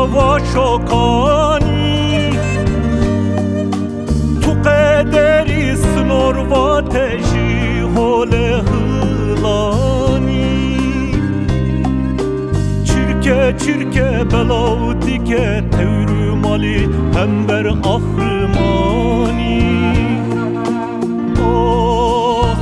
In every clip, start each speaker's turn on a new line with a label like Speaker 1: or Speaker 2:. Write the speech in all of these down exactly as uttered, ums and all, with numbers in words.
Speaker 1: و شکانی تو قدری سنور و تجی هول هلانی چرکه چرکه بلاو دیگه تورو مالی هم بر آخرمانی آه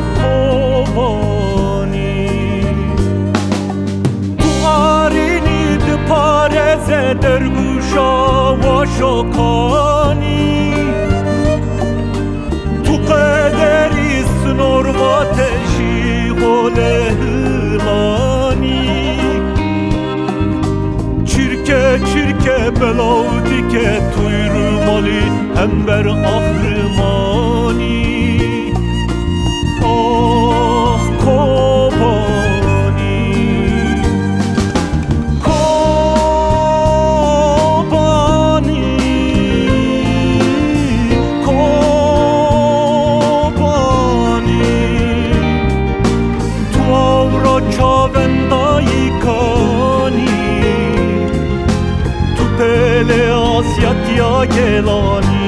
Speaker 1: قوانی تو آرینی دپارز درگوشا و شکانی تو قدری سنور و تجی غول هلانی چرکه چرکه بلاو دیگه توی رو مالی هم بر آخرمانی آه کوبانی کوبانی کوبانی تو را چاوندایی کانی تو پل آسیت یا گلانی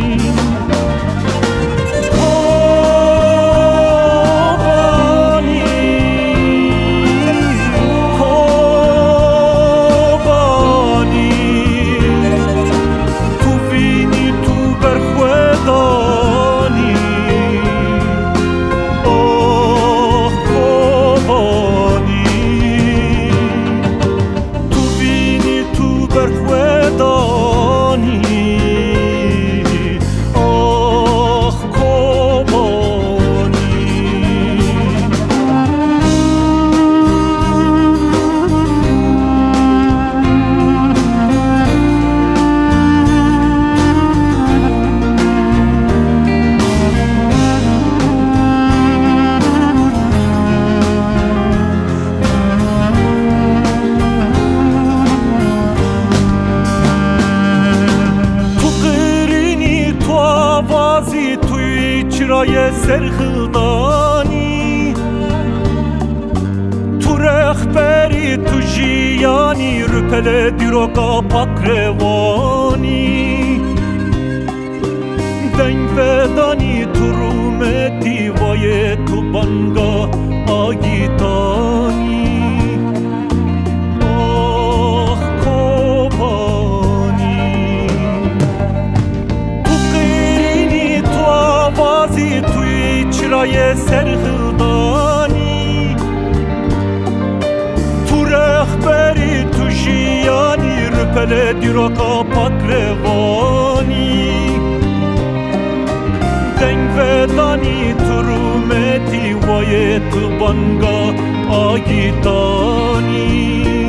Speaker 1: چرای سرخلدانی تو رخبری تو جیانی رپل دیروگا پاکروانی دنگ بدانی تو رومتی وای تو بانگا آگیتانی چرای سرخلدانی تو رخبری تو جیانی رپل دیروگا پاکروانی دنگ بدانی تو رومتی وای تو بانگا آگیتانی